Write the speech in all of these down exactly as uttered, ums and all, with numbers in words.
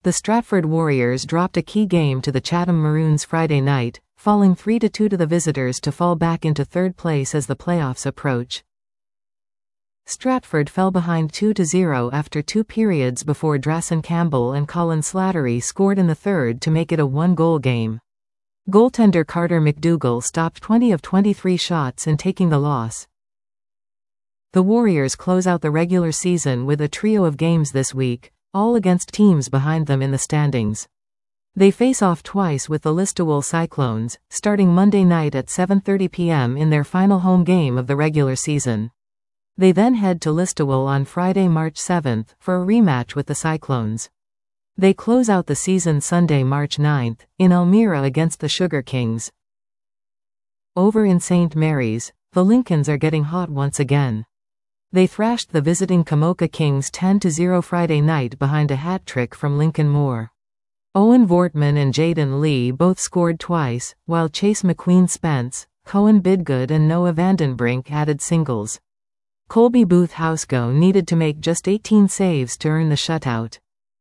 The Stratford Warriors dropped a key game to the Chatham Maroons Friday night, falling three to two to the visitors to fall back into third place as the playoffs approach. Stratford fell behind two to zero after two periods before Drasen Campbell and Colin Slattery scored in the third to make it a one-goal game. Goaltender Carter McDougall stopped twenty of twenty-three shots in taking the loss. The Warriors close out the regular season with a trio of games this week, all against teams behind them in the standings. They face off twice with the Listowel Cyclones, starting Monday night at seven thirty p m in their final home game of the regular season. They then head to Listowel on Friday, March seventh, for a rematch with the Cyclones. They close out the season Sunday, March ninth, in Elmira against the Sugar Kings. Over in Saint Mary's, the Lincolns are getting hot once again. They thrashed the visiting Kamoka Kings ten to zero Friday night behind a hat trick from Lincoln Moore. Owen Vortman and Jaden Lee both scored twice, while Chase McQueen Spence, Cohen Bidgood and Noah Vandenbrink added singles. Colby Booth Housego needed to make just eighteen saves to earn the shutout.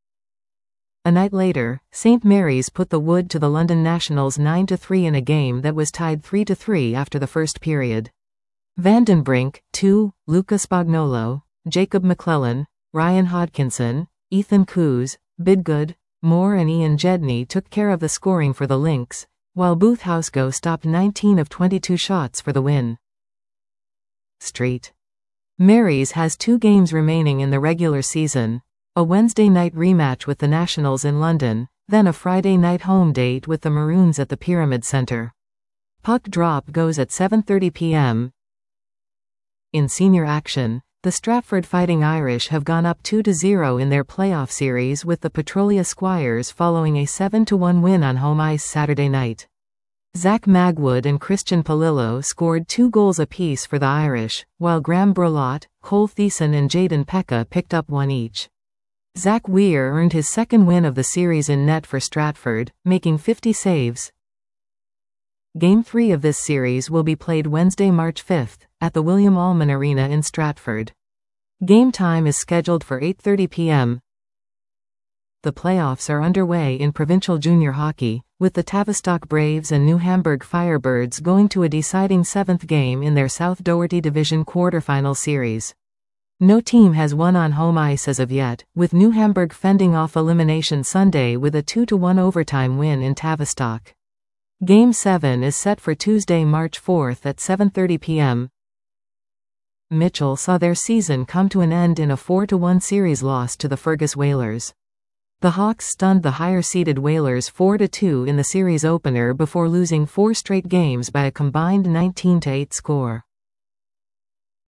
A night later, Saint Mary's put the wood to the London Nationals nine to three in a game that was tied three to three after the first period. Vandenbrink, two, Luca Spagnolo, Jacob McClellan, Ryan Hodkinson, Ethan Coos, Bidgood, Moore and Ian Jedney took care of the scoring for the Lynx, while Booth Housego stopped nineteen of twenty-two shots for the win. Street. Mary's has two games remaining in the regular season, a Wednesday night rematch with the Nationals in London, then a Friday night home date with the Maroons at the Pyramid Centre. Puck drop goes at seven thirty p m In senior action, the Stratford Fighting Irish have gone up two to zero in their playoff series with the Petrolia Squires following a seven to one win on home ice Saturday night. Zach Magwood and Christian Palillo scored two goals apiece for the Irish, while Graham Brulot, Cole Thiessen and Jaden Pekka picked up one each. Zach Weir earned his second win of the series in net for Stratford, making fifty saves. Game three of this series will be played Wednesday, March fifth, at the William Allman Arena in Stratford. Game time is scheduled for eight thirty p m The playoffs are underway in provincial junior hockey, with the Tavistock Braves and New Hamburg Firebirds going to a deciding seventh game in their South Doherty Division quarterfinal series. No team has won on home ice as of yet, with New Hamburg fending off elimination Sunday with a two to one overtime win in Tavistock. Game seven is set for Tuesday, March fourth at seven thirty p m Mitchell saw their season come to an end in a four to one series loss to the Fergus Whalers. The Hawks stunned the higher-seeded Whalers four to two in the series opener before losing four straight games by a combined nineteen to eight score.